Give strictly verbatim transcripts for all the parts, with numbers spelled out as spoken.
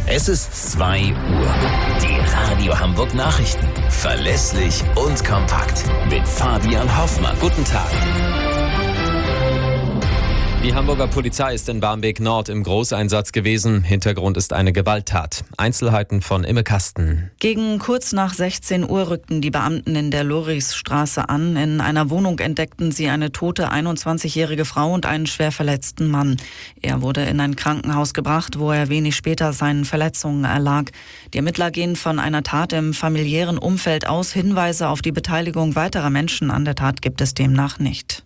Es ist zwei Uhr. Die Radio Hamburg Nachrichten. Verlässlich und kompakt. Mit Fabian Hoffmann. Guten Tag. Die Hamburger Polizei ist in Barmbek Nord im Großeinsatz gewesen. Hintergrund ist eine Gewalttat. Einzelheiten von Imme Kasten. Gegen kurz nach sechzehn Uhr rückten die Beamten in der Lorisstraße an. In einer Wohnung entdeckten sie eine tote einundzwanzigjährige Frau und einen schwer verletzten Mann. Er wurde in ein Krankenhaus gebracht, wo er wenig später seinen Verletzungen erlag. Die Ermittler gehen von einer Tat im familiären Umfeld aus. Hinweise auf die Beteiligung weiterer Menschen an der Tat gibt es demnach nicht.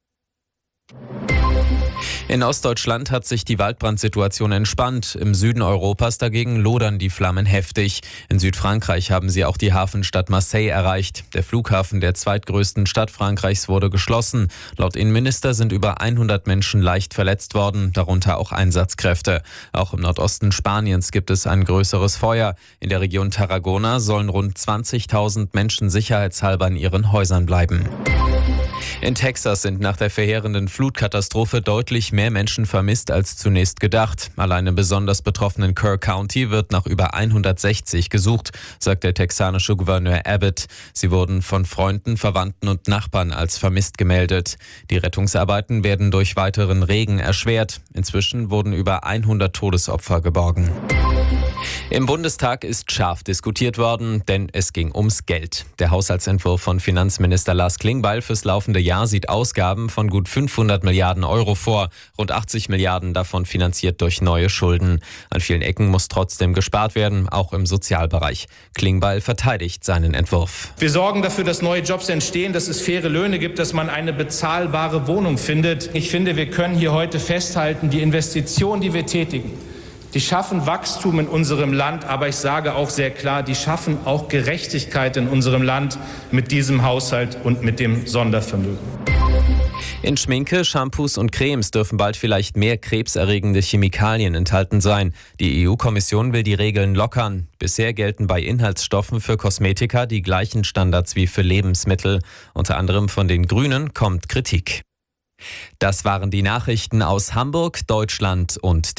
In Ostdeutschland hat sich die Waldbrandsituation entspannt. Im Süden Europas dagegen lodern die Flammen heftig. In Südfrankreich haben sie auch die Hafenstadt Marseille erreicht. Der Flughafen der zweitgrößten Stadt Frankreichs wurde geschlossen. Laut Innenminister sind über hundert Menschen leicht verletzt worden, darunter auch Einsatzkräfte. Auch im Nordosten Spaniens gibt es ein größeres Feuer. In der Region Tarragona sollen rund zwanzigtausend Menschen sicherheitshalber in ihren Häusern bleiben. In Texas sind nach der verheerenden Flutkatastrophe deutlich mehr Menschen vermisst als zunächst gedacht. Allein im besonders betroffenen Kerr County wird nach über hundertsechzig gesucht, sagt der texanische Gouverneur Abbott. Sie wurden von Freunden, Verwandten und Nachbarn als vermisst gemeldet. Die Rettungsarbeiten werden durch weiteren Regen erschwert. Inzwischen wurden über hundert Todesopfer geborgen. Im Bundestag ist scharf diskutiert worden, denn es ging ums Geld. Der Haushaltsentwurf von Finanzminister Lars Klingbeil fürs laufende Jahr sieht Ausgaben von gut fünfhundert Milliarden Euro vor. Rund achtzig Milliarden davon finanziert durch neue Schulden. An vielen Ecken muss trotzdem gespart werden, auch im Sozialbereich. Klingbeil verteidigt seinen Entwurf. Wir sorgen dafür, dass neue Jobs entstehen, dass es faire Löhne gibt, dass man eine bezahlbare Wohnung findet. Ich finde, wir können hier heute festhalten, die Investitionen, die wir tätigen, die schaffen Wachstum in unserem Land, aber ich sage auch sehr klar, die schaffen auch Gerechtigkeit in unserem Land mit diesem Haushalt und mit dem Sondervermögen. In Schminke, Shampoos und Cremes dürfen bald vielleicht mehr krebserregende Chemikalien enthalten sein. Die E U-Kommission will die Regeln lockern. Bisher gelten bei Inhaltsstoffen für Kosmetika die gleichen Standards wie für Lebensmittel. Unter anderem von den Grünen kommt Kritik. Das waren die Nachrichten aus Hamburg, Deutschland und